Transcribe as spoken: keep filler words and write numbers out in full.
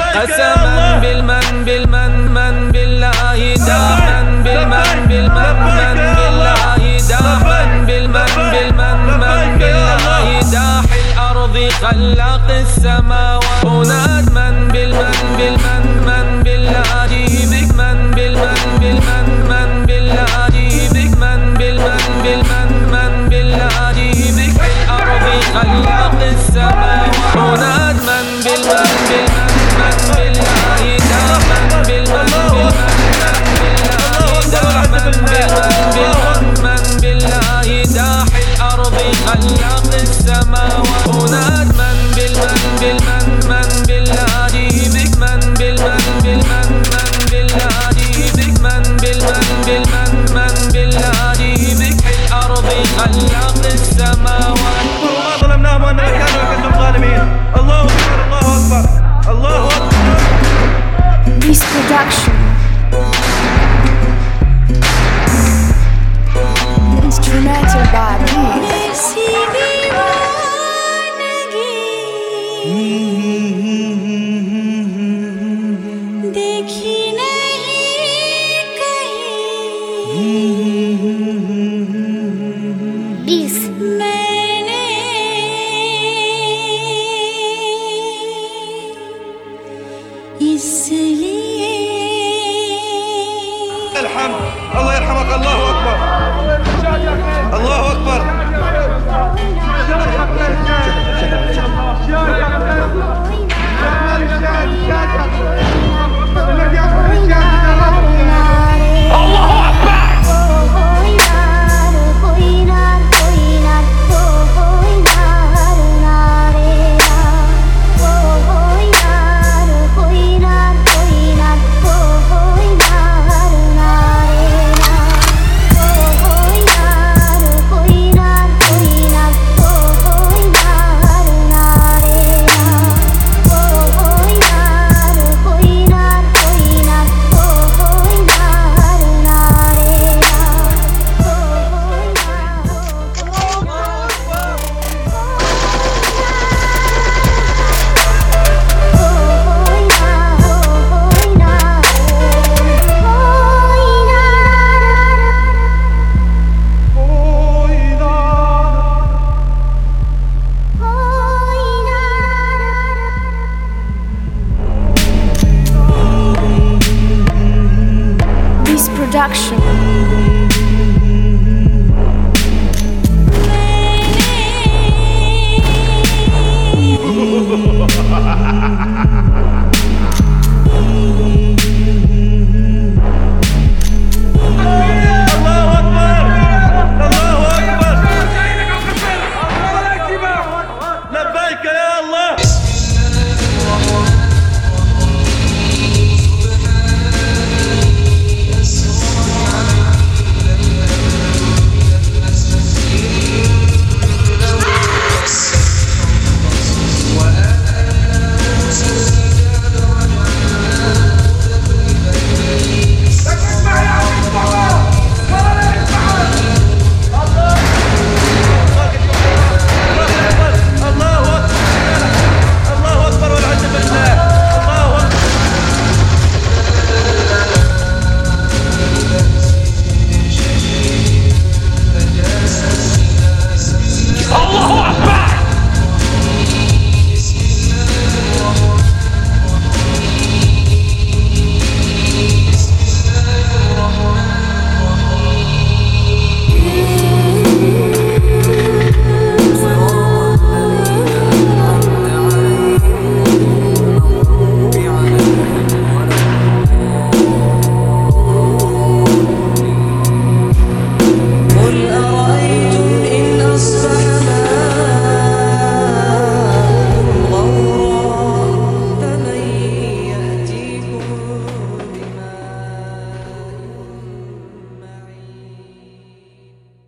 قسما بالمن بالمن من بالله دامن بالمن بالمن من بالله دامن بالمن بالمن من بالله داحي الأرض خلاق السماوات وناد من بالمن بالمن من بالله بك من بالمن بالمن من بالله بك من بالمن بالمن من بالله بك الأرض خلاق السماوات وناد من بالمن بالمن من بالله دامن بالمن بالمن من بالله دامن بالمن بالمن من بالله داحي الأرض خلاق السماوات وناد من بالمن بالمن من بالله بك من بالمن بالمن من بالله بك من بالمن بالمن من بالله بك الأرض خلاق السماوات. وما ظلمناهم وأنما كانوا أنفسهم ظالمين. الله أكبر الله أكبر الله أكبر. This production